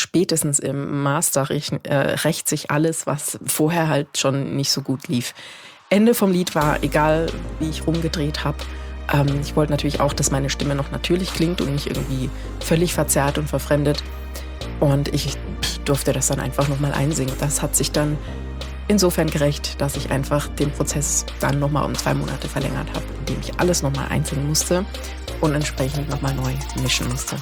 spätestens im Master rächt sich alles, was vorher halt schon nicht so gut lief. Ende vom Lied war, egal wie ich rumgedreht habe. Ich wollte natürlich auch, dass meine Stimme noch natürlich klingt und nicht irgendwie völlig verzerrt und verfremdet. Und ich durfte das dann einfach nochmal einsingen. Das hat sich dann insofern gerecht, dass ich einfach den Prozess dann nochmal um 2 Monate verlängert habe, indem ich alles nochmal einsingen musste und entsprechend nochmal neu mischen musste.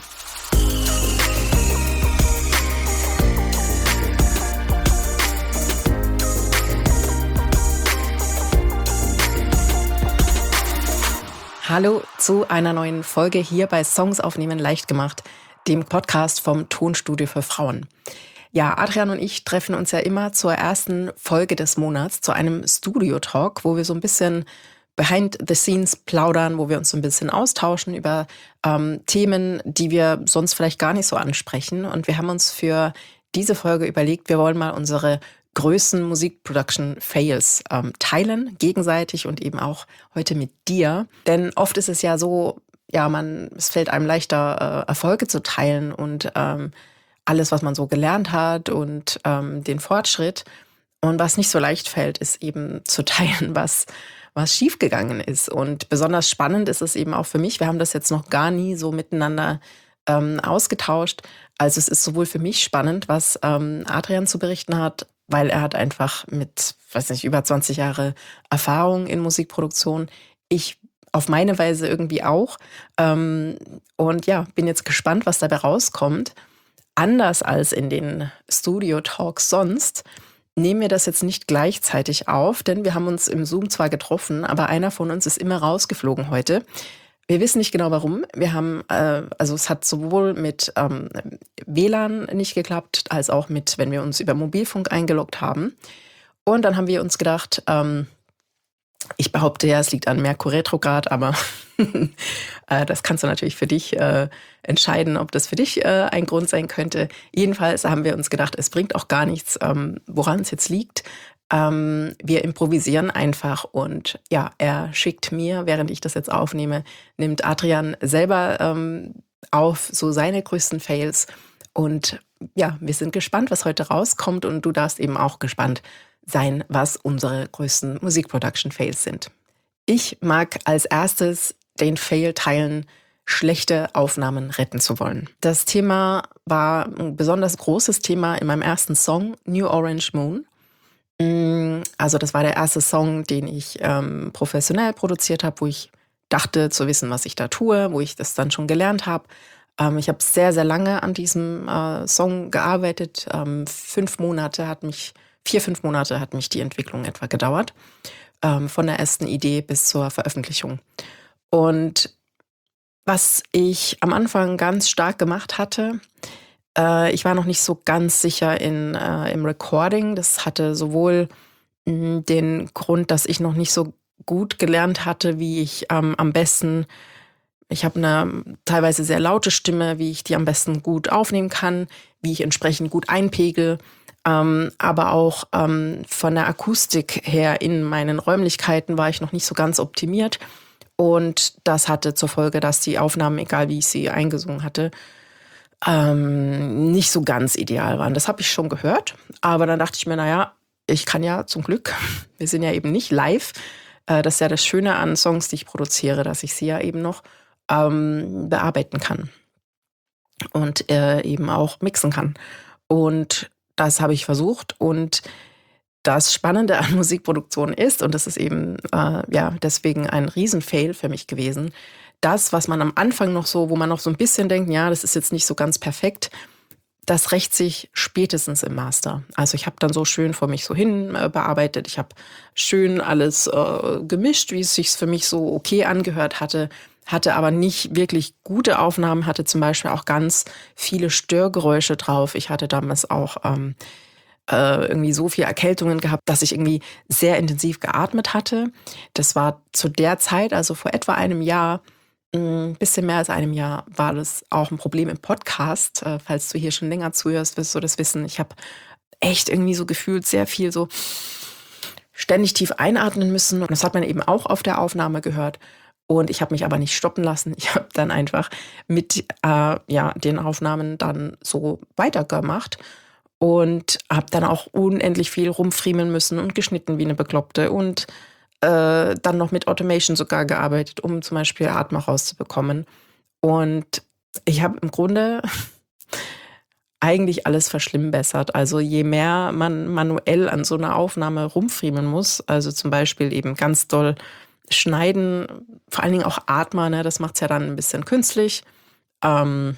Hallo zu einer neuen Folge hier bei Songs aufnehmen leicht gemacht, dem Podcast vom Tonstudio für Frauen. Ja, Adrian und ich treffen uns ja immer zur ersten Folge des Monats, zu einem Studio-Talk, wo wir so ein bisschen behind the scenes plaudern, wo wir uns so ein bisschen austauschen über Themen, die wir sonst vielleicht gar nicht so ansprechen. Und wir haben uns für diese Folge überlegt, wir wollen mal unsere größten Musikproduction-Fails teilen, gegenseitig und eben auch heute mit dir. Denn oft ist es ja so, ja, es fällt einem leichter, Erfolge zu teilen und alles, was man so gelernt hat und den Fortschritt. Und was nicht so leicht fällt, ist eben zu teilen, was schiefgegangen ist. Und besonders spannend ist es eben auch für mich. Wir haben das jetzt noch gar nie so miteinander ausgetauscht. Also es ist sowohl für mich spannend, was Adrian zu berichten hat, weil er hat einfach mit, über 20 Jahre Erfahrung in Musikproduktion. Ich auf meine Weise irgendwie auch. Und ja, bin jetzt gespannt, was dabei rauskommt. Anders als in den Studio-Talks sonst, nehmen wir das jetzt nicht gleichzeitig auf, denn wir haben uns im Zoom zwar getroffen, aber einer von uns ist immer rausgeflogen heute. Wir wissen nicht genau warum. Wir haben, es hat sowohl mit WLAN nicht geklappt, als auch mit, wenn wir uns über Mobilfunk eingeloggt haben. Und dann haben wir uns gedacht, ich behaupte ja, es liegt an Merkur Retrograd, aber das kannst du natürlich für dich entscheiden, ob das für dich ein Grund sein könnte. Jedenfalls haben wir uns gedacht, es bringt auch gar nichts, woran es jetzt liegt. Wir improvisieren einfach und ja, er schickt mir, während ich das jetzt aufnehme, nimmt Adrian selber auf so seine größten Fails. Und ja, wir sind gespannt, was heute rauskommt und du darfst eben auch gespannt sein, was unsere größten Musikproduction-Fails sind. Ich mag als erstes den Fail teilen, schlechte Aufnahmen retten zu wollen. Das Thema war ein besonders großes Thema in meinem ersten Song, New Orange Moon. Also das war der erste Song, den ich professionell produziert habe, wo ich dachte zu wissen, was ich da tue, wo ich das dann schon gelernt habe. Ich habe sehr, sehr lange an diesem Song gearbeitet. 5 Monate hat mich die Entwicklung etwa gedauert. Von der ersten Idee bis zur Veröffentlichung. Und was ich am Anfang ganz stark gemacht hatte, ich war noch nicht so ganz sicher im Recording. Das hatte sowohl den Grund, dass ich noch nicht so gut gelernt hatte, wie ich am besten, ich habe eine teilweise sehr laute Stimme, wie ich die am besten gut aufnehmen kann, wie ich entsprechend gut einpegel, aber auch von der Akustik her in meinen Räumlichkeiten war ich noch nicht so ganz optimiert. Und das hatte zur Folge, dass die Aufnahmen, egal wie ich sie eingesungen hatte, nicht so ganz ideal waren. Das habe ich schon gehört, aber dann dachte ich mir, naja, ich kann ja zum Glück, wir sind ja eben nicht live, das ist ja das Schöne an Songs, die ich produziere, dass ich sie ja eben noch bearbeiten kann und eben auch mixen kann. Und das habe ich versucht und das Spannende an Musikproduktion ist, und das ist eben deswegen ein Riesenfail für mich gewesen, das, was man am Anfang noch so, wo man noch so ein bisschen denkt, ja, das ist jetzt nicht so ganz perfekt, das rächt sich spätestens im Master. Also ich habe dann so schön vor mich so hin bearbeitet, ich habe schön alles gemischt, wie es sich für mich so okay angehört hatte aber nicht wirklich gute Aufnahmen, hatte zum Beispiel auch ganz viele Störgeräusche drauf. Ich hatte damals auch irgendwie so viele Erkältungen gehabt, dass ich irgendwie sehr intensiv geatmet hatte. Das war zu der Zeit, also vor etwa einem Jahr, ein bisschen mehr als einem Jahr, war das auch ein Problem im Podcast. Falls du hier schon länger zuhörst, wirst du das wissen. Ich habe echt irgendwie so gefühlt sehr viel so ständig tief einatmen müssen. Und das hat man eben auch auf der Aufnahme gehört. Und ich habe mich aber nicht stoppen lassen. Ich habe dann einfach mit den Aufnahmen dann so weitergemacht und habe dann auch unendlich viel rumfriemeln müssen und geschnitten wie eine Bekloppte und dann noch mit Automation sogar gearbeitet, um zum Beispiel Atma rauszubekommen. Und ich habe im Grunde eigentlich alles verschlimmbessert. Also je mehr man manuell an so einer Aufnahme rumfriemeln muss, also zum Beispiel eben ganz doll schneiden, vor allen Dingen auch Atma, ne, das macht's ja dann ein bisschen künstlich, ähm,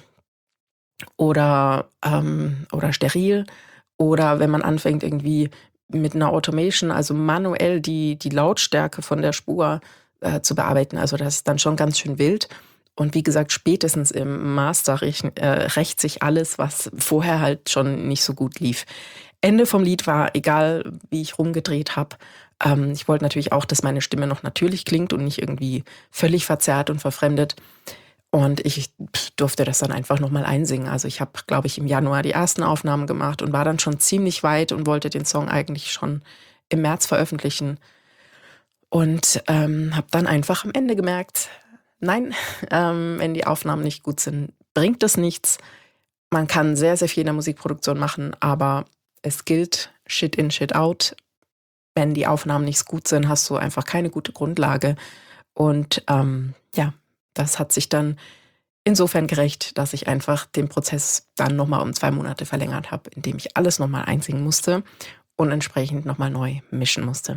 oder steril. Oder wenn man anfängt irgendwie mit einer Automation, also manuell die Lautstärke von der Spur, zu bearbeiten. Also, das ist dann schon ganz schön wild. Und wie gesagt, spätestens im Master rächt sich alles, was vorher halt schon nicht so gut lief. Ende vom Lied war, egal wie ich rumgedreht habe, ich wollte natürlich auch, dass meine Stimme noch natürlich klingt und nicht irgendwie völlig verzerrt und verfremdet. Und ich durfte das dann einfach noch mal einsingen. Also, ich habe, glaube ich, im Januar die ersten Aufnahmen gemacht und war dann schon ziemlich weit und wollte den Song eigentlich schon im März veröffentlichen und, habe dann einfach am Ende gemerkt: „Nein, wenn die Aufnahmen nicht gut sind, bringt das nichts.“ Man kann sehr, sehr viel in der Musikproduktion machen, aber es gilt Shit in, Shit out. Wenn die Aufnahmen nicht gut sind, hast du einfach keine gute Grundlage. Und, das hat sich dann insofern gerecht, dass ich einfach den Prozess dann noch mal um 2 Monate verlängert habe, indem ich alles noch mal einsingen musste und entsprechend noch mal neu mischen musste.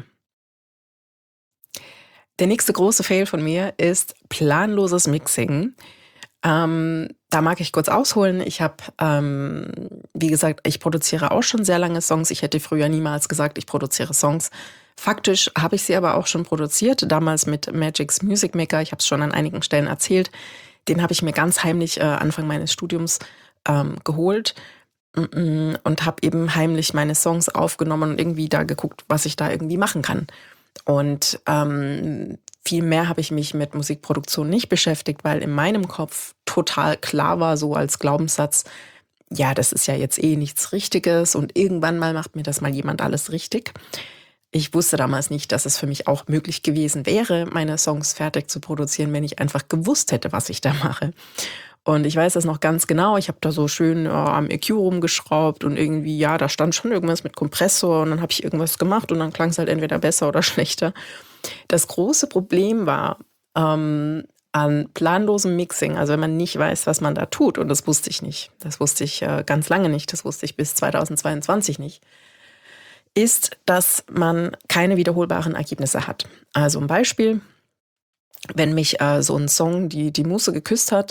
Der nächste große Fail von mir ist planloses Mixing. Da mag ich kurz ausholen. Ich habe, wie gesagt, ich produziere auch schon sehr lange Songs. Ich hätte früher niemals gesagt, ich produziere Songs. Faktisch habe ich sie aber auch schon produziert, damals mit Magic's Music Maker. Ich habe es schon an einigen Stellen erzählt. Den habe ich mir ganz heimlich Anfang meines Studiums geholt und habe eben heimlich meine Songs aufgenommen und irgendwie da geguckt, was ich da irgendwie machen kann. Und viel mehr habe ich mich mit Musikproduktion nicht beschäftigt, weil in meinem Kopf total klar war, so als Glaubenssatz, ja, das ist ja jetzt eh nichts Richtiges und irgendwann mal macht mir das mal jemand alles richtig. Ich wusste damals nicht, dass es für mich auch möglich gewesen wäre, meine Songs fertig zu produzieren, wenn ich einfach gewusst hätte, was ich da mache. Und ich weiß das noch ganz genau. Ich habe da so schön am EQ rumgeschraubt und irgendwie, ja, da stand schon irgendwas mit Kompressor und dann habe ich irgendwas gemacht und dann klang es halt entweder besser oder schlechter. Das große Problem war an planlosem Mixing, also wenn man nicht weiß, was man da tut, und das wusste ich nicht. Das wusste ich ganz lange nicht. Das wusste ich bis 2022 nicht. Ist, dass man keine wiederholbaren Ergebnisse hat. Also ein Beispiel, wenn mich so ein Song die Muse geküsst hat,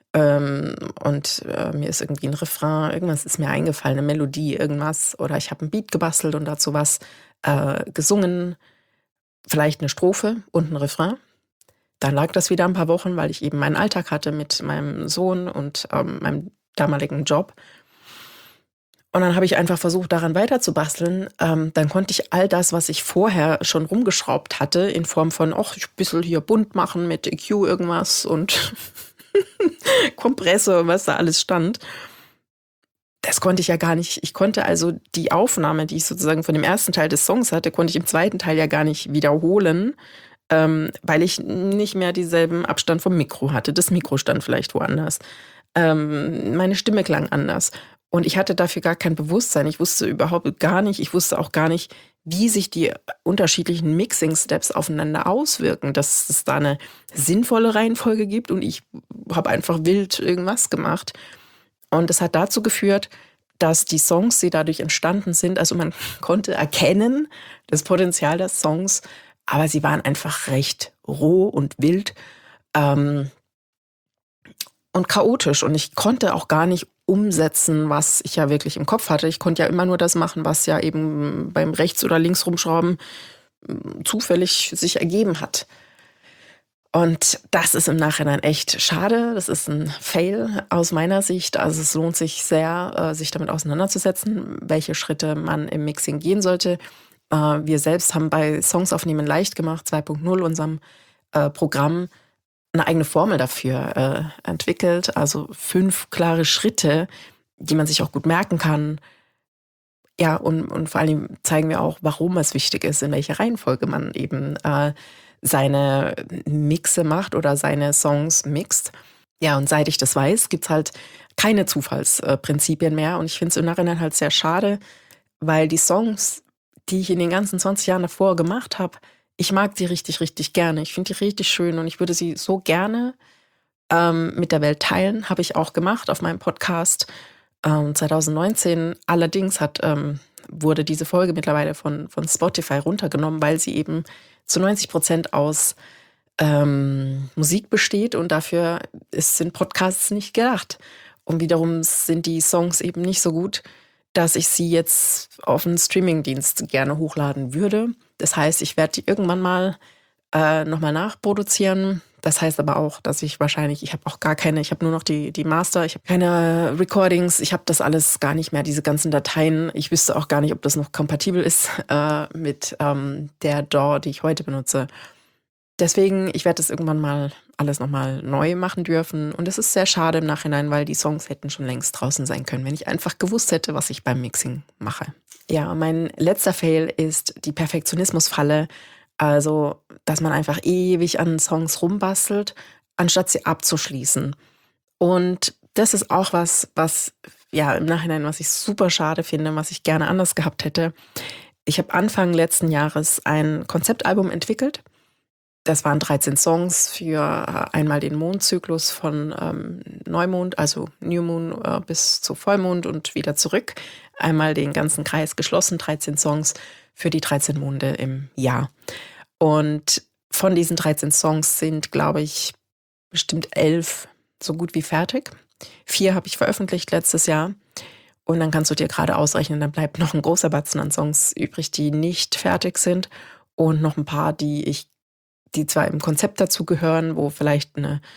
und mir ist irgendwie ein Refrain, irgendwas ist mir eingefallen, eine Melodie, irgendwas, oder ich habe 'n Beat gebastelt und dazu was gesungen, vielleicht eine Strophe und ein Refrain. Dann lag das wieder ein paar Wochen, weil ich eben meinen Alltag hatte mit meinem Sohn und meinem damaligen Job. Und dann habe ich einfach versucht, daran weiterzubasteln. Dann konnte ich all das, was ich vorher schon rumgeschraubt hatte, in Form von: „Ach, ich bissel hier bunt machen mit EQ irgendwas und Kompressor“, was da alles stand. Das konnte ich ja gar nicht. Ich konnte also die Aufnahme, die ich sozusagen von dem ersten Teil des Songs hatte, konnte ich im zweiten Teil ja gar nicht wiederholen, weil ich nicht mehr dieselben Abstand vom Mikro hatte. Das Mikro stand vielleicht woanders. Meine Stimme klang anders. Und ich hatte dafür gar kein Bewusstsein. Ich wusste überhaupt gar nicht, ich wusste auch gar nicht, wie sich die unterschiedlichen Mixing-Steps aufeinander auswirken, dass es da eine sinnvolle Reihenfolge gibt und ich habe einfach wild irgendwas gemacht. Und das hat dazu geführt, dass die Songs, die dadurch entstanden sind, also man konnte erkennen das Potenzial der Songs, aber sie waren einfach recht roh und wild, ähm, und chaotisch. Und ich konnte auch gar nicht umsetzen, was ich ja wirklich im Kopf hatte. Ich konnte ja immer nur das machen, was ja eben beim Rechts oder Links rumschrauben zufällig sich ergeben hat. Und das ist im Nachhinein echt schade. Das ist ein Fail aus meiner Sicht. Also, es lohnt sich sehr, sich damit auseinanderzusetzen, welche Schritte man im Mixing gehen sollte. Wir selbst haben bei Songs aufnehmen leicht gemacht 2.0, unserem Programm, eine eigene Formel dafür entwickelt. Also 5 klare Schritte, die man sich auch gut merken kann. Ja, und vor allen Dingen zeigen wir auch, warum es wichtig ist, in welcher Reihenfolge man eben seine Mixe macht oder seine Songs mixt. Ja, und seit ich das weiß, gibt's halt keine Zufallsprinzipien mehr. Und ich finde es im Nachhinein halt sehr schade, weil die Songs, die ich in den ganzen 20 Jahren davor gemacht habe, ich mag die richtig, richtig gerne. Ich finde die richtig schön und ich würde sie so gerne mit der Welt teilen. Habe ich auch gemacht auf meinem Podcast 2019. Allerdings wurde diese Folge mittlerweile von Spotify runtergenommen, weil sie eben zu 90% aus Musik besteht und dafür sind Podcasts nicht gedacht. Und wiederum sind die Songs eben nicht so gut, dass ich sie jetzt auf einen Streamingdienst gerne hochladen würde. Das heißt, ich werde die irgendwann mal nochmal nachproduzieren. Das heißt aber auch, dass ich habe auch gar keine, ich habe nur noch die Master, ich habe keine Recordings, ich habe das alles gar nicht mehr, diese ganzen Dateien. Ich wüsste auch gar nicht, ob das noch kompatibel ist mit der DAW, die ich heute benutze. Deswegen, ich werde das irgendwann mal alles nochmal neu machen dürfen. Und es ist sehr schade im Nachhinein, weil die Songs hätten schon längst draußen sein können, wenn ich einfach gewusst hätte, was ich beim Mixing mache. Ja, mein letzter Fail ist die Perfektionismusfalle. Also, dass man einfach ewig an Songs rumbastelt, anstatt sie abzuschließen. Und das ist auch was ja im Nachhinein, was ich super schade finde, was ich gerne anders gehabt hätte. Ich habe Anfang letzten Jahres ein Konzeptalbum entwickelt. Das waren 13 Songs für einmal den Mondzyklus von Neumond, also New Moon, bis zu Vollmond und wieder zurück. Einmal den ganzen Kreis geschlossen, 13 Songs für die 13 Monde im Jahr. Und von diesen 13 Songs sind, glaube ich, bestimmt 11 so gut wie fertig. 4 habe ich veröffentlicht letztes Jahr. Und dann kannst du dir gerade ausrechnen, dann bleibt noch ein großer Batzen an Songs übrig, die nicht fertig sind. Und noch ein paar, die zwar im Konzept dazu gehören, wo vielleicht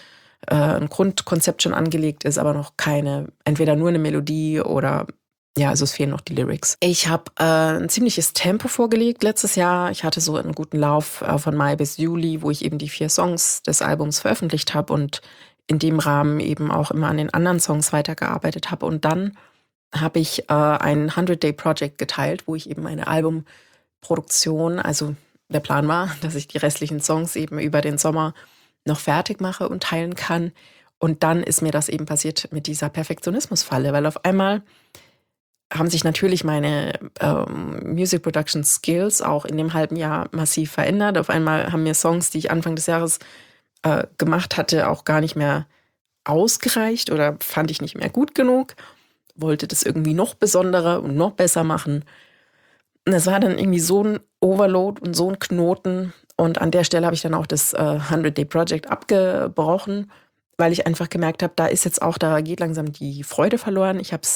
ein Grundkonzept schon angelegt ist, aber noch entweder nur eine Melodie oder ja, also es fehlen noch die Lyrics. Ich habe ein ziemliches Tempo vorgelegt letztes Jahr. Ich hatte so einen guten Lauf von Mai bis Juli, wo ich eben die 4 Songs des Albums veröffentlicht habe und in dem Rahmen eben auch immer an den anderen Songs weitergearbeitet habe. Und dann habe ich ein 100-Day-Project geteilt, wo ich eben eine Albumproduktion, also der Plan war, dass ich die restlichen Songs eben über den Sommer noch fertig mache und teilen kann. Und dann ist mir das eben passiert mit dieser Perfektionismusfalle, weil auf einmal haben sich natürlich meine Music Production Skills auch in dem halben Jahr massiv verändert. Auf einmal haben mir Songs, die ich Anfang des Jahres gemacht hatte, auch gar nicht mehr ausgereicht oder fand ich nicht mehr gut genug. Wollte das irgendwie noch besonderer und noch besser machen. Und es war dann irgendwie so ein Overload und so ein Knoten. Und an der Stelle habe ich dann auch das 100-Day-Project abgebrochen, weil ich einfach gemerkt habe, da geht langsam die Freude verloren.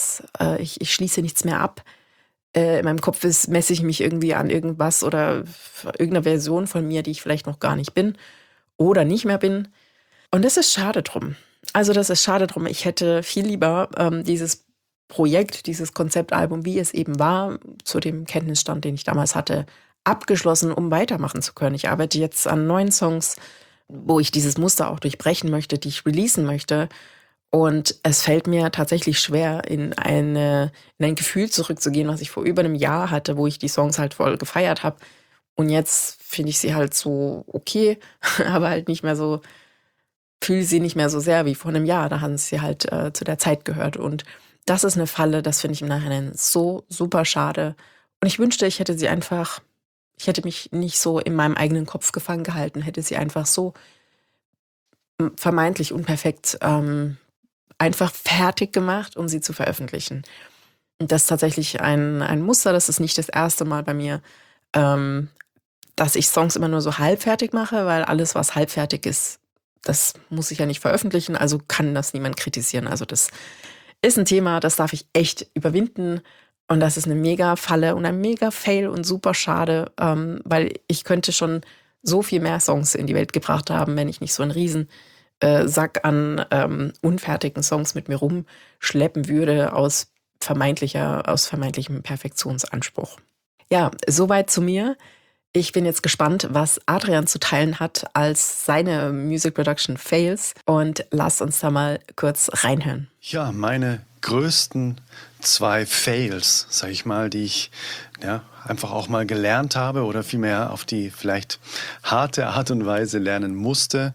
Ich schließe nichts mehr ab. In meinem Kopf messe ich mich irgendwie an irgendwas oder irgendeiner Version von mir, die ich vielleicht noch gar nicht bin oder nicht mehr bin. Und das ist schade drum. Also das ist schade drum. Ich hätte viel lieber dieses Projekt, dieses Konzeptalbum, wie es eben war, zu dem Kenntnisstand, den ich damals hatte, abgeschlossen, um weitermachen zu können. Ich arbeite jetzt an neuen Songs, wo ich dieses Muster auch durchbrechen möchte, die ich releasen möchte. Und es fällt mir tatsächlich schwer, in ein Gefühl zurückzugehen, was ich vor über einem Jahr hatte, wo ich die Songs halt voll gefeiert habe. Und jetzt finde ich sie halt so okay, aber halt nicht mehr so, fühle sie nicht mehr so sehr wie vor einem Jahr. Da haben sie halt zu der Zeit gehört. Und das ist eine Falle, das finde ich im Nachhinein so super schade. Und ich wünschte, ich hätte mich nicht so in meinem eigenen Kopf gefangen gehalten, hätte sie einfach so vermeintlich unperfekt einfach fertig gemacht, um sie zu veröffentlichen. Und das ist tatsächlich ein Muster, das ist nicht das erste Mal bei mir, dass ich Songs immer nur so halbfertig mache, weil alles, was halbfertig ist, das muss ich ja nicht veröffentlichen, also kann das niemand kritisieren. Also das ist ein Thema, das darf ich echt überwinden. Und das ist eine Mega-Falle und ein Mega-Fail und super schade, weil ich könnte schon so viel mehr Songs in die Welt gebracht haben, wenn ich nicht so einen riesen Sack an unfertigen Songs mit mir rumschleppen würde aus vermeintlichem Perfektionsanspruch. Ja, soweit zu mir. Ich bin jetzt gespannt, was Adrian zu teilen hat als seine Music Production Fails und lasst uns da mal kurz reinhören. Ja, meine größten 2 Fails, sage ich mal, die ich einfach auch mal gelernt habe oder vielmehr auf die vielleicht harte Art und Weise lernen musste.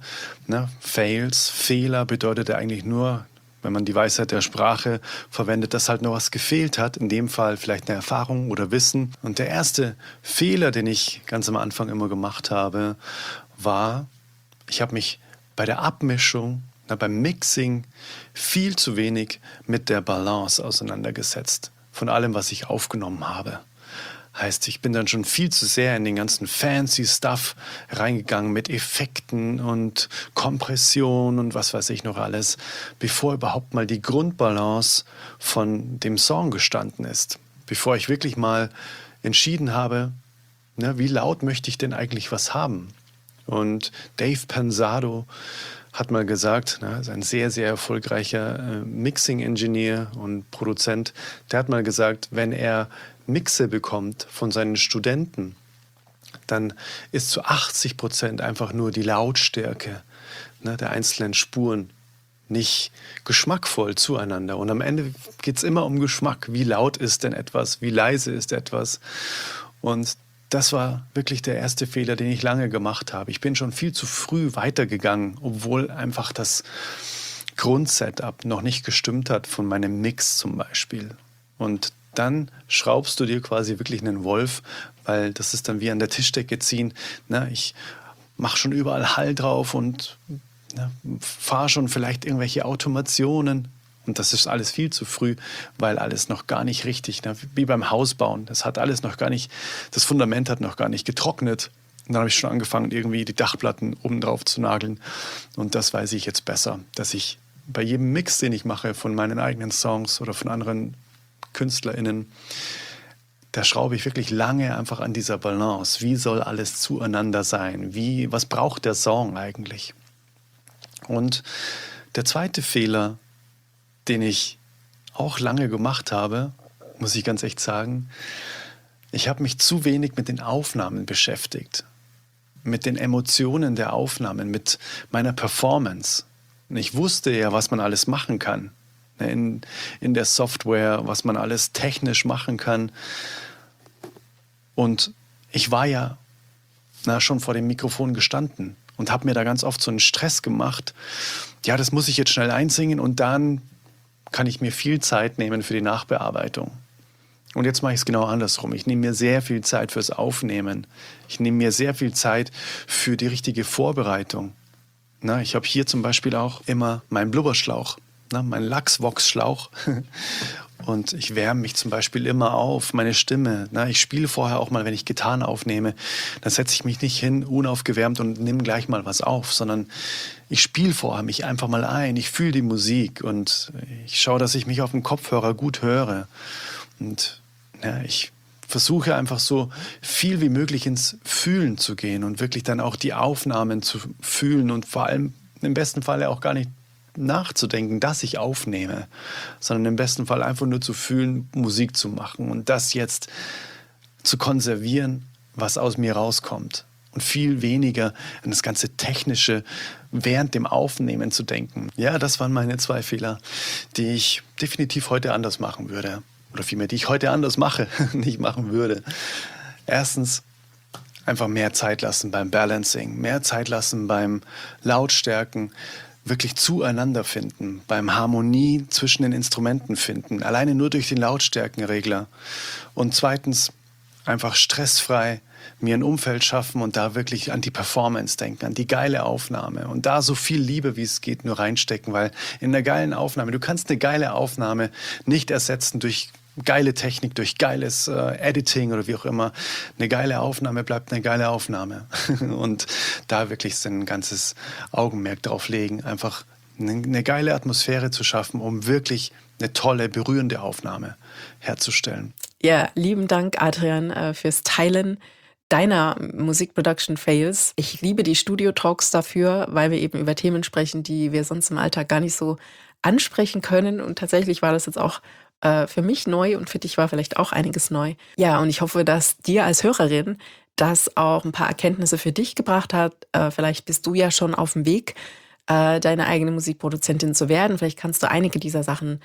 Fails, Fehler bedeutet ja eigentlich nur, wenn man die Weisheit der Sprache verwendet, dass halt noch was gefehlt hat. In dem Fall vielleicht eine Erfahrung oder Wissen. Und der erste Fehler, den ich ganz am Anfang immer gemacht habe, war, ich habe mich bei der Abmischung, beim Mixing viel zu wenig mit der Balance auseinandergesetzt. Von allem, was ich aufgenommen habe. Heißt, ich bin dann schon viel zu sehr in den ganzen fancy Stuff reingegangen mit Effekten und Kompression und was weiß ich noch alles, bevor überhaupt mal die Grundbalance von dem Song gestanden ist. Bevor ich wirklich mal entschieden habe, wie laut möchte ich denn eigentlich was haben? Und Dave Pensado hat mal gesagt, ist ein sehr, sehr erfolgreicher Mixing-Engineer und Produzent, der hat mal gesagt, wenn er Mixe bekommt von seinen Studenten, dann ist zu 80% einfach nur die Lautstärke der einzelnen Spuren nicht geschmackvoll zueinander. Und am Ende geht es immer um Geschmack. Wie laut ist denn etwas? Wie leise ist etwas? Und das war wirklich der erste Fehler, den ich lange gemacht habe. Ich bin schon viel zu früh weitergegangen, obwohl einfach das Grundsetup noch nicht gestimmt hat von meinem Mix zum Beispiel. Und dann schraubst du dir quasi wirklich einen Wolf, weil das ist dann wie an der Tischdecke ziehen. Ich mache schon überall Hall drauf und fahre schon vielleicht irgendwelche Automationen. Und das ist alles viel zu früh, weil alles noch gar nicht richtig, wie beim Hausbauen. Das Fundament hat noch gar nicht getrocknet. Und dann habe ich schon angefangen, irgendwie die Dachplatten oben drauf zu nageln. Und das weiß ich jetzt besser, dass ich bei jedem Mix, den ich mache von meinen eigenen Songs oder von anderen KünstlerInnen, da schraube ich wirklich lange einfach an dieser Balance. Wie soll alles zueinander sein? Was braucht der Song eigentlich? Und der zweite Fehler, den ich auch lange gemacht habe, muss ich ganz echt sagen, ich habe mich zu wenig mit den Aufnahmen beschäftigt, mit den Emotionen der Aufnahmen, mit meiner Performance. Und ich wusste ja, was man alles machen kann in der Software, was man alles technisch machen kann. Und ich war ja schon vor dem Mikrofon gestanden und habe mir da ganz oft so einen Stress gemacht. Ja, das muss ich jetzt schnell einsingen und dann kann ich mir viel Zeit nehmen für die Nachbearbeitung. Und jetzt mache ich es genau andersrum. Ich nehme mir sehr viel Zeit fürs Aufnehmen. Ich nehme mir sehr viel Zeit für die richtige Vorbereitung. Ich habe hier zum Beispiel auch immer meinen Blubberschlauch, meinen Lachsvox-Schlauch. Und ich wärme mich zum Beispiel immer auf, meine Stimme. Ich spiele vorher auch mal, wenn ich Gitarren aufnehme, dann setze ich mich nicht hin, unaufgewärmt und nehme gleich mal was auf, sondern ich spiele vorher mich einfach mal ein. Ich fühle die Musik und ich schaue, dass ich mich auf dem Kopfhörer gut höre. Und ich versuche einfach so viel wie möglich ins Fühlen zu gehen und wirklich dann auch die Aufnahmen zu fühlen und vor allem im besten Fall auch gar nicht nachzudenken, dass ich aufnehme, sondern im besten Fall einfach nur zu fühlen, Musik zu machen und das jetzt zu konservieren, was aus mir rauskommt. Und viel weniger an das ganze Technische während dem Aufnehmen zu denken. Ja, das waren meine 2 Fehler, die ich definitiv heute anders machen würde. Oder vielmehr, die ich heute anders mache, nicht machen würde. Erstens, einfach mehr Zeit lassen beim Balancing, mehr Zeit lassen beim Lautstärken, wirklich zueinander finden, beim Harmonie zwischen den Instrumenten finden, alleine nur durch den Lautstärkenregler. Und zweitens, einfach stressfrei mir ein Umfeld schaffen und da wirklich an die Performance denken, an die geile Aufnahme und da so viel Liebe, wie es geht, nur reinstecken, weil in einer geilen Aufnahme, du kannst eine geile Aufnahme nicht ersetzen durch geile Technik, durch geiles Editing oder wie auch immer. Eine geile Aufnahme bleibt eine geile Aufnahme. Und da wirklich ein ganzes Augenmerk drauf legen, einfach eine geile Atmosphäre zu schaffen, um wirklich eine tolle, berührende Aufnahme herzustellen. Ja, lieben Dank, Adrian, fürs Teilen deiner Musikproduction-Fails. Ich liebe die Studio-Talks dafür, weil wir eben über Themen sprechen, die wir sonst im Alltag gar nicht so ansprechen können. Und tatsächlich war das jetzt auch für mich neu und für dich war vielleicht auch einiges neu. Ja, und ich hoffe, dass dir als Hörerin das auch ein paar Erkenntnisse für dich gebracht hat. Vielleicht bist du ja schon auf dem Weg, deine eigene Musikproduzentin zu werden. Vielleicht kannst du einige dieser Sachen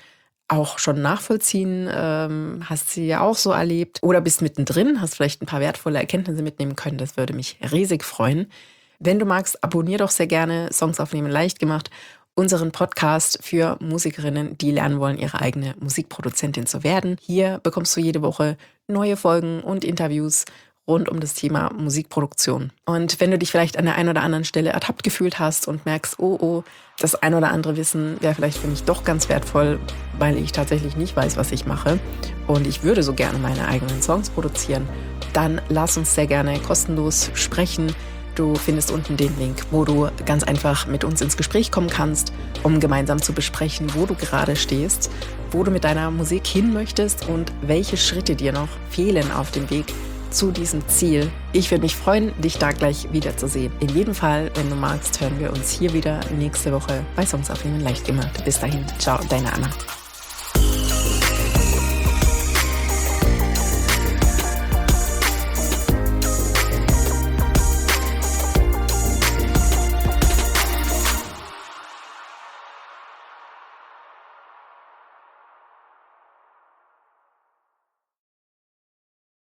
auch schon nachvollziehen, hast sie ja auch so erlebt oder bist mittendrin, hast vielleicht ein paar wertvolle Erkenntnisse mitnehmen können. Das würde mich riesig freuen. Wenn du magst, abonnier doch sehr gerne Songs aufnehmen leicht gemacht, unseren Podcast für Musikerinnen, die lernen wollen, ihre eigene Musikproduzentin zu werden. Hier bekommst du jede Woche neue Folgen und Interviews rund um das Thema Musikproduktion. Und wenn du dich vielleicht an der einen oder anderen Stelle ertappt gefühlt hast und merkst, oh, das ein oder andere Wissen wäre vielleicht für mich doch ganz wertvoll, weil ich tatsächlich nicht weiß, was ich mache und ich würde so gerne meine eigenen Songs produzieren, dann lass uns sehr gerne kostenlos sprechen. Du findest unten den Link, wo du ganz einfach mit uns ins Gespräch kommen kannst, um gemeinsam zu besprechen, wo du gerade stehst, wo du mit deiner Musik hin möchtest und welche Schritte dir noch fehlen auf dem Weg zu diesem Ziel. Ich würde mich freuen, dich da gleich wiederzusehen. In jedem Fall, wenn du magst, hören wir uns hier wieder nächste Woche bei Songs aufnehmen leicht gemacht. Bis dahin, ciao, deine Anna.